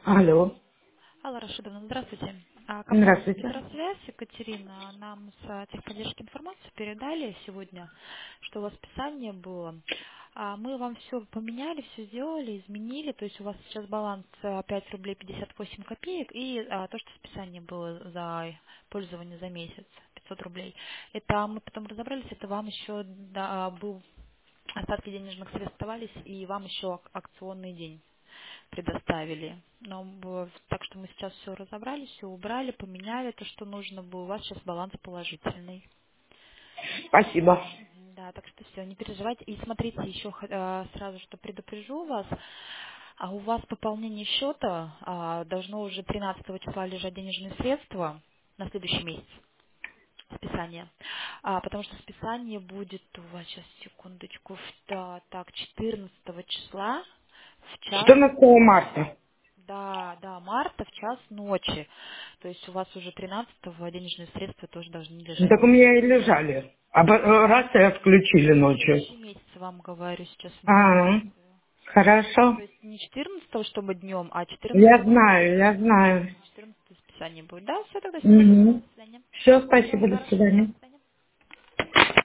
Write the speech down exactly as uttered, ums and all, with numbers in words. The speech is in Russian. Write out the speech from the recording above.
Алло, Алла Рашидовна, здравствуйте. А, Компания здравствуйте. «Спецсвязь», Екатерина, нам с а, техподдержки информацию передали сегодня, что у вас списание было. А, Мы вам все поменяли, все сделали, изменили, то есть у вас сейчас баланс а, пять рублей пятьдесят восемь копеек и а, то, что списание было за пользование за месяц, пятьсот рублей. Это мы потом разобрались, это вам еще да, был остатки денежных средств оставались, и вам еще ак- акционный день предоставили. Но б- так что мы сейчас все разобрали, все убрали, поменяли то, что нужно было. У вас сейчас баланс положительный. Спасибо. Мгм. Да, так что все, не переживайте. И смотрите, еще х- э, сразу, что предупрежу вас, а у вас пополнение счета а, должно уже тринадцатого числа лежать денежные средства на следующий месяц списание. А, потому что списание будет у вас, сейчас, секундочку, в- да, так, четырнадцатого числа в час. четырнадцатого марта. Да, да, марта в час ночи. То есть у вас уже тринадцатого денежные средства тоже должны Ну, лежать. так у меня и лежали. А по- раз и отключили На ночью. следующий месяц вам говорю сейчас А, информацию. хорошо. То есть не четырнадцатого, чтобы днем, а Я четырнадцатого знаю, я знаю. четырнадцатого списание будет. Да, все, тогда всего доброго, Угу. до свидания. Все, Всего спасибо, до хорошего, свидания. до свидания.